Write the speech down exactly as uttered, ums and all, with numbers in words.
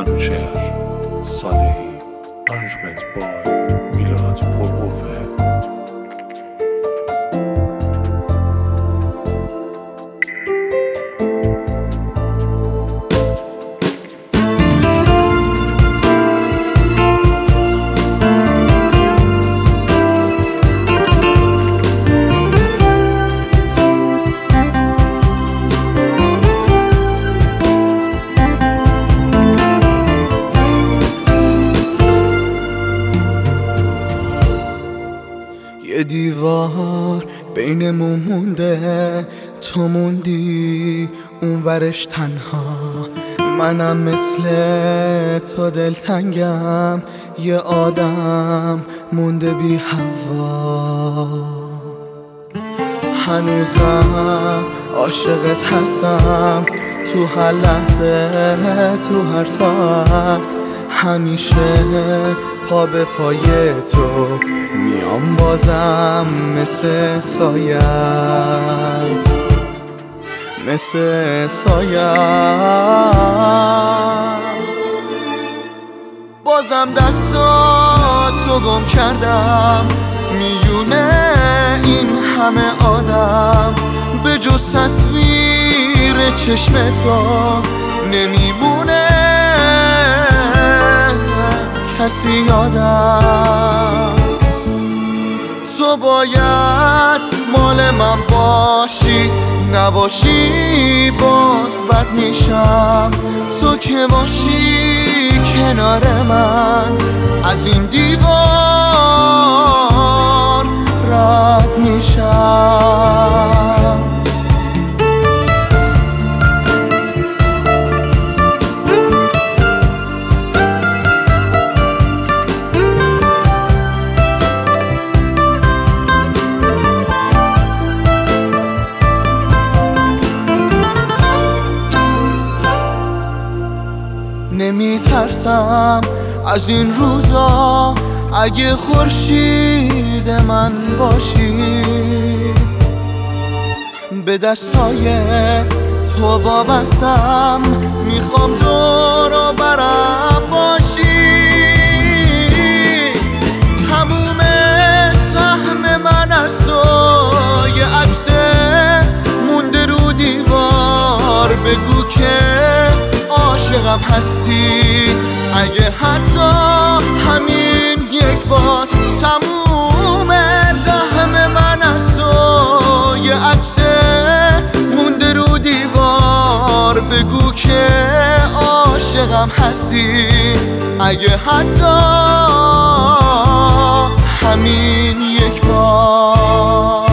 منوچهر صالحی. Arrangement by میلاد پرقوه. یه دیوار بینمون مونده، تو موندی اونورش تنها، منم مثل تو دلتنگم، یه آدم مونده بی هوا. هنوزم عاشقت هستم، تو هر لحظه تو هر ساعت، همیشه پا به پای تو میام بازم، مثل سایت مثل سایت بازم دستاتو گم کردم، میونه این همه آدم، به جز تصویر چشم تو نمیمونه کسی یادم. تو باید مال من باشی، نباشی باز بد میشم، تو که باشی کنار من از این دیوار رد میشم. نمی ترسم از این روزا، اگه خورشید من باشی، به دستای تو وابستم، میخوام دور و برم باشی. تموم سهم من از تو یه عکس مونده رو دیوار، بگو که عاشقم هستی، اگه حتی همین یک بار. تموم سهم من از تو یه عکس مونده رو دیوار، بگو که عاشقم هستی، اگه حتی همین یک بار.